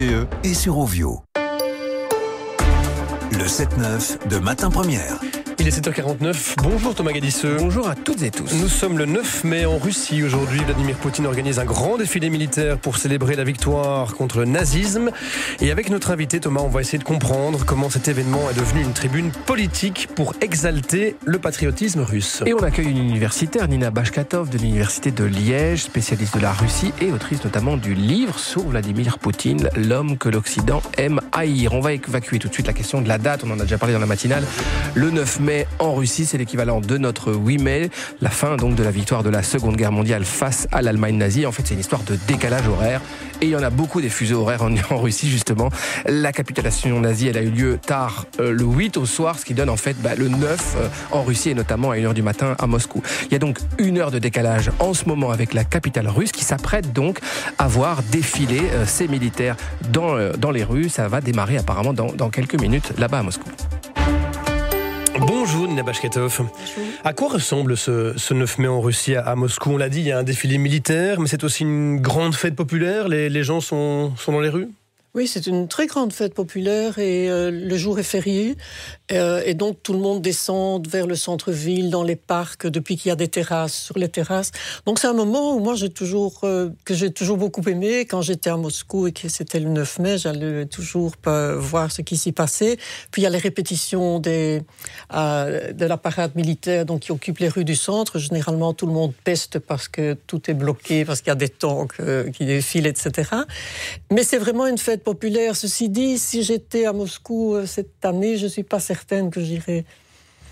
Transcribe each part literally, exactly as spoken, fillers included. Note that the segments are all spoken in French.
et sur Ovio. Le sept neuf de Matin Première. Il est sept heures quarante-neuf. Bonjour Thomas Gadisseux. Bonjour à toutes et tous. Nous sommes le neuf mai en Russie. Aujourd'hui, Vladimir Poutine organise un grand défilé militaire pour célébrer la victoire contre le nazisme. Et avec notre invité Thomas, on va essayer de comprendre comment cet événement est devenu une tribune politique pour exalter le patriotisme russe. Et on accueille une universitaire, Nina Bashkatov, de l'université de Liège, spécialiste de la Russie et autrice notamment du livre sur Vladimir Poutine, l'homme que l'Occident aime haïr. On va évacuer tout de suite la question de la date. On en a déjà parlé dans la matinale. Le neuf mai en Russie, c'est l'équivalent de notre huit mai, la fin donc de la victoire de la Seconde Guerre mondiale face à l'Allemagne nazie. En fait, c'est une histoire de décalage horaire et il y en a beaucoup des fuseaux horaires en, en Russie justement. La capitulation nazie, elle a eu lieu tard euh, le huit au soir, ce qui donne en fait bah, le neuf euh, en Russie et notamment à une heure du matin à Moscou. Il y a donc une heure de décalage en ce moment avec la capitale russe qui s'apprête donc à voir défiler euh, ses militaires dans, euh, dans les rues. Ça va démarrer apparemment dans, dans quelques minutes là-bas à Moscou. Bonjour Nina Bashkatov. Bonjour. À quoi ressemble ce, ce neuf mai en Russie à, à Moscou? On l'a dit, il y a un défilé militaire, mais c'est aussi une grande fête populaire. Les, les gens sont, sont dans les rues? Oui, c'est une très grande fête populaire et euh, le jour est férié. Euh, et donc tout le monde descend vers le centre-ville, dans les parcs, depuis qu'il y a des terrasses, sur les terrasses. Donc c'est un moment où moi j'ai toujours, euh, que j'ai toujours beaucoup aimé. Quand j'étais à Moscou et que c'était le neuf mai, j'allais toujours euh, voir ce qui s'y passait. Puis il y a les répétitions des, euh, de la parade militaire donc, qui occupe les rues du centre. Généralement tout le monde peste parce que tout est bloqué, parce qu'il y a des tanks euh, qui défilent, et cetera. Mais c'est vraiment une fête populaire. Ceci dit, si j'étais à Moscou euh, cette année, je ne suis pas certaine que j'irais. Pourquoi ?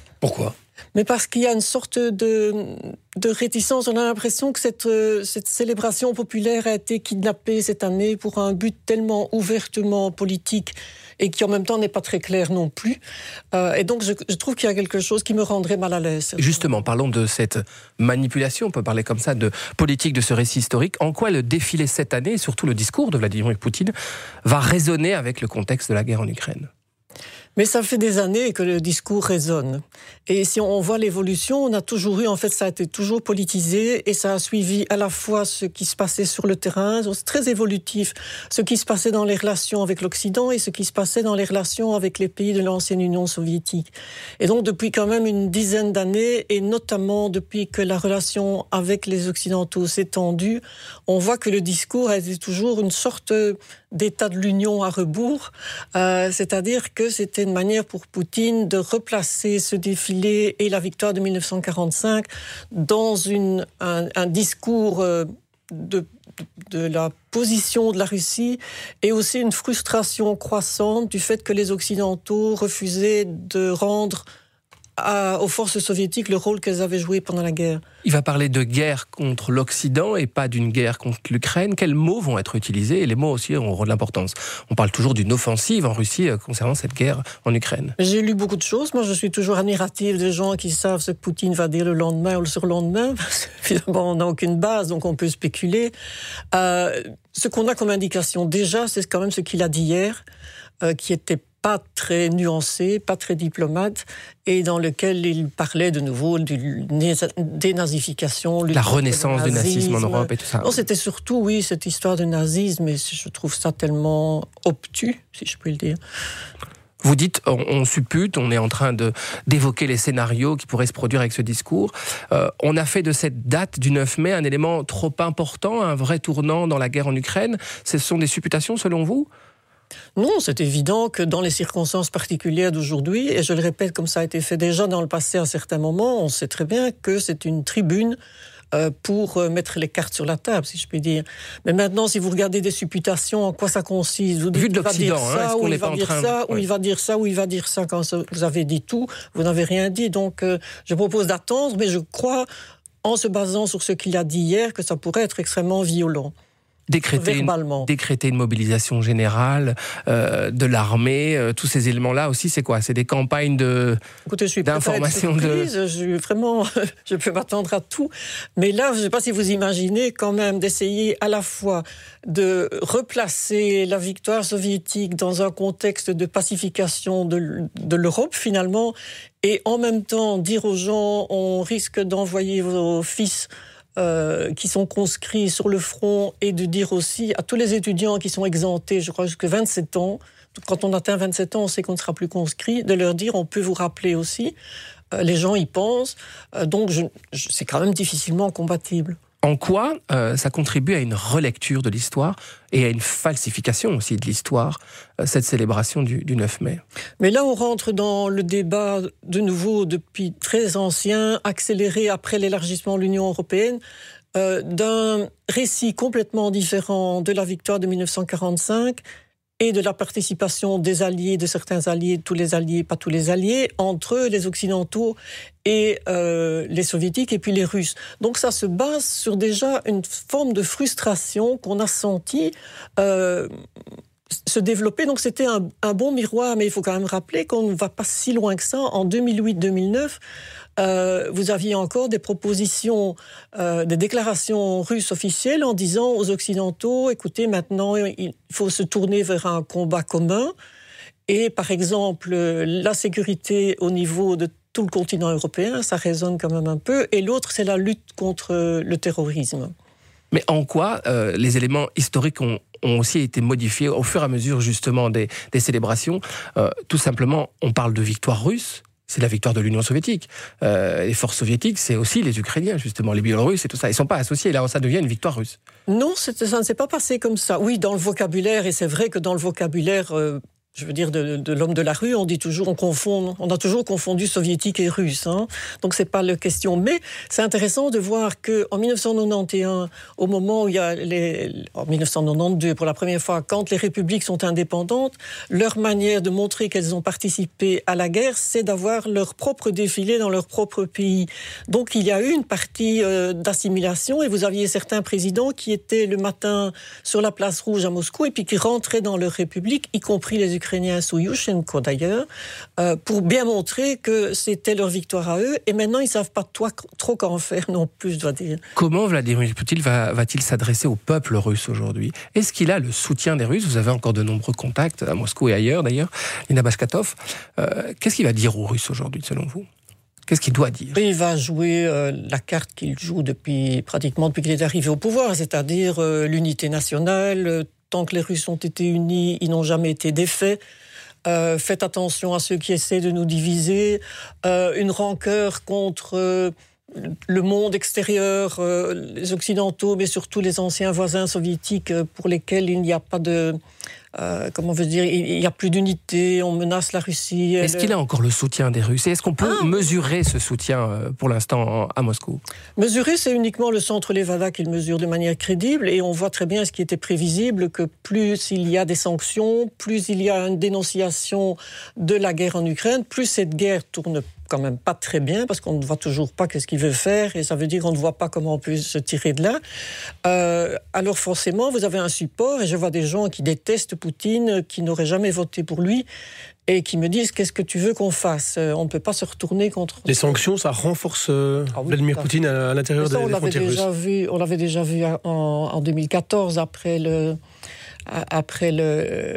Mais parce qu'il y a une sorte de, de réticence. On a l'impression que cette, euh, cette célébration populaire a été kidnappée cette année pour un but tellement ouvertement politique et qui en même temps n'est pas très clair non plus. Euh, et donc je, je trouve qu'il y a quelque chose qui me rendrait mal à l'aise. Justement, parlons de cette manipulation, on peut parler comme ça de politique de ce récit historique. En quoi le défilé cette année, et surtout le discours de Vladimir Poutine, va résonner avec le contexte de la guerre en Ukraine ? Mais ça fait des années que le discours résonne. Et si on voit l'évolution, on a toujours eu, en fait, ça a été toujours politisé et ça a suivi à la fois ce qui se passait sur le terrain, c'est très évolutif, ce qui se passait dans les relations avec l'Occident et ce qui se passait dans les relations avec les pays de l'ancienne Union soviétique. Et donc, depuis quand même une dizaine d'années, et notamment depuis que la relation avec les Occidentaux s'est tendue, on voit que le discours a été toujours une sorte d'état de l'Union à rebours, euh, c'est-à-dire que c'était une manière pour Poutine de replacer ce défilé et la victoire de dix-neuf cent quarante-cinq dans une, un, un discours euh, de, de la position de la Russie et aussi une frustration croissante du fait que les Occidentaux refusaient de rendre À, aux forces soviétiques le rôle qu'elles avaient joué pendant la guerre. Il va parler de guerre contre l'Occident et pas d'une guerre contre l'Ukraine. Quels mots vont être utilisés? Et les mots aussi ont d'importance. On parle toujours d'une offensive en Russie concernant cette guerre en Ukraine. J'ai lu beaucoup de choses. Moi, je suis toujours admirative des gens qui savent ce que Poutine va dire le lendemain ou le surlendemain. Parce que, finalement, on n'a aucune base, donc on peut spéculer. Euh, ce qu'on a comme indication, déjà, c'est quand même ce qu'il a dit hier, euh, qui était pas très nuancé, pas très diplomate, et dans lequel il parlait de nouveau d'une dénazification. La renaissance du nazisme en Europe et tout ça. Non, c'était surtout, oui, cette histoire de nazisme, et je trouve ça tellement obtus, si je puis le dire. Vous dites, on, on suppute, on est en train de, d'évoquer les scénarios qui pourraient se produire avec ce discours. Euh, on a fait de cette date du neuf mai un élément trop important, un vrai tournant dans la guerre en Ukraine. Ce sont des supputations selon vous ? Non, c'est évident que dans les circonstances particulières d'aujourd'hui, et je le répète comme ça a été fait déjà dans le passé à certains moments, on sait très bien que c'est une tribune euh, pour euh, mettre les cartes sur la table, si je puis dire. Mais maintenant, si vous regardez des supputations, en quoi ça consiste? Vous dites, Vu de il va dire l'Occident, ça, hein, ou il est va pas dire en train... ça, ou ouais. il va dire ça, ou il va dire ça. Quand vous avez dit tout, vous n'avez rien dit. Donc, euh, je propose d'attendre, mais je crois, en se basant sur ce qu'il a dit hier, que ça pourrait être extrêmement violent. Décréter une, décréter une mobilisation générale euh, de l'armée, euh, tous ces éléments-là aussi, c'est quoi? C'est des campagnes de, Écoutez, je suis d'information de... Je suis vraiment, je peux m'attendre à tout. Mais là, je ne sais pas si vous imaginez quand même d'essayer à la fois de replacer la victoire soviétique dans un contexte de pacification de, de l'Europe, finalement, et en même temps dire aux gens, on risque d'envoyer vos fils euh, qui sont conscrits sur le front et de dire aussi à tous les étudiants qui sont exemptés, je crois jusqu'à vingt-sept ans, quand on atteint vingt-sept ans, on sait qu'on ne sera plus conscrit, de leur dire on peut vous rappeler aussi. Euh, les gens y pensent, euh, donc je, je, c'est quand même difficilement compatible. En quoi euh, ça contribue à une relecture de l'histoire et à une falsification aussi de l'histoire, euh, cette célébration du, du neuf mai? Mais là, on rentre dans le débat de nouveau depuis très ancien, accéléré après l'élargissement de l'Union européenne, euh, d'un récit complètement différent de la victoire de dix-neuf cent quarante-cinq et de la participation des alliés, de certains alliés, tous les alliés, pas tous les alliés, entre les Occidentaux et euh, les Soviétiques et puis les Russes. Donc ça se base sur déjà une forme de frustration qu'on a sentie euh, se développer. Donc c'était un, un bon miroir, mais il faut quand même rappeler qu'on ne va pas si loin que ça. En deux mille huit deux mille neuf, euh, vous aviez encore des propositions, euh, des déclarations russes officielles en disant aux Occidentaux, écoutez, maintenant il faut se tourner vers un combat commun. Et par exemple, la sécurité au niveau de tout le continent européen, ça résonne quand même un peu. Et l'autre, c'est la lutte contre le terrorisme. Mais en quoi euh, les éléments historiques ont, ont aussi été modifiés au fur et à mesure justement des, des célébrations? euh, Tout simplement, on parle de victoire russe, c'est la victoire de l'Union soviétique. Euh, les forces soviétiques, c'est aussi les Ukrainiens, justement, les Biélorusses et tout ça. Ils ne sont pas associés, là ça devient une victoire russe. Non, ça ne s'est pas passé comme ça. Oui, dans le vocabulaire, et c'est vrai que dans le vocabulaire... Euh Je veux dire, de, de l'homme de la rue, on dit toujours, on confond, on a toujours confondu soviétique et russe, hein. Donc c'est pas la question. Mais c'est intéressant de voir que en dix-neuf cent quatre-vingt-onze, au moment où il y a les, en dix-neuf cent quatre-vingt-douze, pour la première fois, quand les républiques sont indépendantes, leur manière de montrer qu'elles ont participé à la guerre, c'est d'avoir leur propre défilé dans leur propre pays. Donc il y a eu une partie euh, d'assimilation, et vous aviez certains présidents qui étaient le matin sur la place rouge à Moscou et puis qui rentraient dans leur république, y compris les Ukrainiens sous Yushchenko d'ailleurs, euh, pour bien montrer que c'était leur victoire à eux. Et maintenant, ils ne savent pas toi, trop qu'en faire non plus, je dois dire. Comment Vladimir Poutine va, va-t-il s'adresser au peuple russe aujourd'hui? Est-ce qu'il a le soutien des Russes? Vous avez encore de nombreux contacts à Moscou et ailleurs d'ailleurs, Lina Bashkatov. Euh, qu'est-ce qu'il va dire aux Russes aujourd'hui, selon vous? Qu'est-ce qu'il doit dire? Il va jouer euh, la carte qu'il joue depuis, pratiquement depuis qu'il est arrivé au pouvoir, c'est-à-dire euh, l'unité nationale. Euh, Tant que les Russes ont été unis, ils n'ont jamais été défaits. Euh, faites attention à ceux qui essaient de nous diviser. Euh, une rancœur contre euh, le monde extérieur, euh, les Occidentaux, mais surtout les anciens voisins soviétiques euh, pour lesquels il n'y a pas de... Euh, comment on veut dire, il n'y a plus d'unité, on menace la Russie. Est-ce elle... qu'il a encore le soutien des Russes? Et est-ce qu'on peut ah, mesurer ce soutien pour l'instant à Moscou? Mesurer, c'est uniquement le centre Levada qui le mesure de manière crédible, et on voit très bien ce qui était prévisible, que plus il y a des sanctions, plus il y a une dénonciation de la guerre en Ukraine, plus cette guerre tourne quand même pas très bien, parce qu'on ne voit toujours pas qu'est-ce qu'il veut faire, et ça veut dire qu'on ne voit pas comment on peut se tirer de là. Euh, alors forcément, vous avez un support, et je vois des gens qui détestent Poutine, qui n'auraient jamais voté pour lui, et qui me disent, qu'est-ce que tu veux qu'on fasse? On ne peut pas se retourner contre... Les sanctions, ça renforce euh, ah oui, Vladimir Poutine à, à l'intérieur ça, des, des frontières russes. Vu, on l'avait déjà vu en, en deux mille quatorze, après le... après le,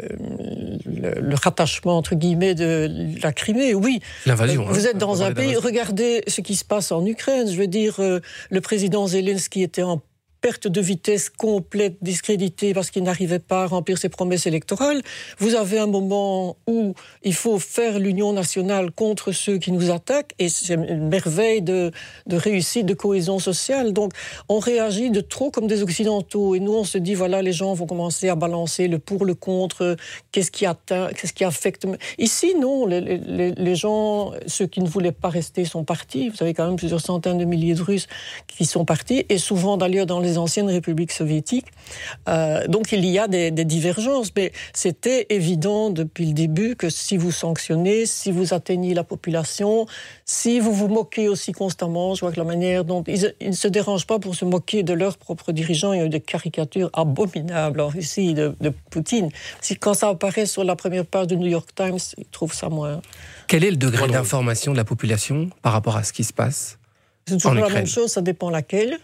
le, le rattachement, entre guillemets, de la Crimée, oui. L'invasion. Vous hein, êtes dans un pays, regardez ce qui se passe en Ukraine. Je veux dire, euh, le président Zelensky était en perte de vitesse complète, discrédité parce qu'il n'arrivait pas à remplir ses promesses électorales. Vous avez un moment où il faut faire l'union nationale contre ceux qui nous attaquent, et c'est une merveille de, de réussite, de cohésion sociale. Donc, on réagit de trop comme des Occidentaux, et nous, on se dit, voilà, les gens vont commencer à balancer le pour, le contre, qu'est-ce qui atteint, qu'est-ce qui affecte. Ici, non, les, les, les gens, ceux qui ne voulaient pas rester sont partis. Vous avez quand même plusieurs centaines de milliers de Russes qui sont partis, et souvent, d'ailleurs, dans les anciennes républiques soviétiques. Euh, donc il y a des, des divergences, mais c'était évident depuis le début que si vous sanctionnez, si vous atteignez la population, si vous vous moquez aussi constamment, je vois que la manière dont ils, ils ne se dérangent pas pour se moquer de leurs propres dirigeants. Il y a eu des caricatures abominables en Russie de, de Poutine. Si, quand ça apparaît sur la première page du New York Times, ils trouvent ça moins... Quel est le degré d'information de la population par rapport à ce qui se passe? C'est toujours la même chose, ça dépend laquelle.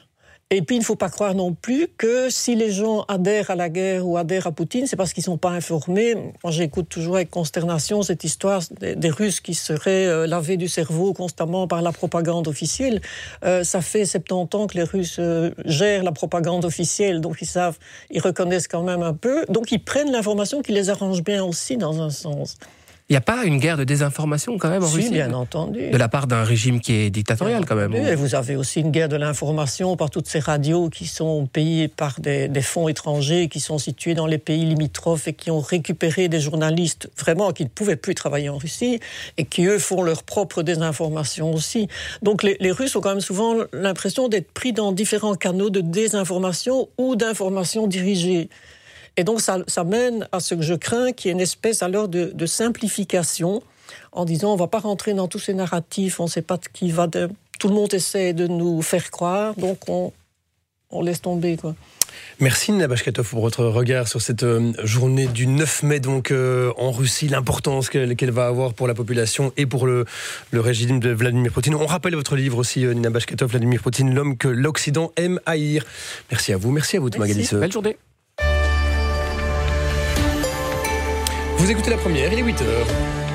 Et puis, il ne faut pas croire non plus que si les gens adhèrent à la guerre ou adhèrent à Poutine, c'est parce qu'ils ne sont pas informés. Moi, j'écoute toujours avec consternation cette histoire des, des Russes qui seraient euh, lavés du cerveau constamment par la propagande officielle. Euh, ça fait soixante-dix ans que les Russes euh, gèrent la propagande officielle, donc ils savent, ils reconnaissent quand même un peu. Donc, ils prennent l'information qui les arrange bien aussi, dans un sens. Il n'y a pas une guerre de désinformation quand même en si, Russie, bien entendu. De la part d'un régime qui est dictatorial quand même. Et vous avez aussi une guerre de l'information par toutes ces radios qui sont payées par des, des fonds étrangers, qui sont situés dans les pays limitrophes et qui ont récupéré des journalistes vraiment qui ne pouvaient plus travailler en Russie et qui, eux, font leur propre désinformation aussi. Donc les, les Russes ont quand même souvent l'impression d'être pris dans différents canaux de désinformation ou d'information dirigée. Et donc, ça, ça mène à ce que je crains, qui est une espèce alors de, de simplification, en disant on ne va pas rentrer dans tous ces narratifs, on ne sait pas de qui va... De... Tout le monde essaie de nous faire croire, donc on, on laisse tomber, quoi. Merci Nina Bashkatov pour votre regard sur cette euh, journée du neuf mai donc euh, en Russie, l'importance qu'elle, qu'elle va avoir pour la population et pour le, le régime de Vladimir Poutine. On rappelle votre livre aussi, euh, Nina Bashkatov, Vladimir Poutine, l'homme que l'Occident aime haïr. Merci à vous, merci à vous Thomas Galisseux. Belle journée. Vous écoutez La Première, il est huit heures.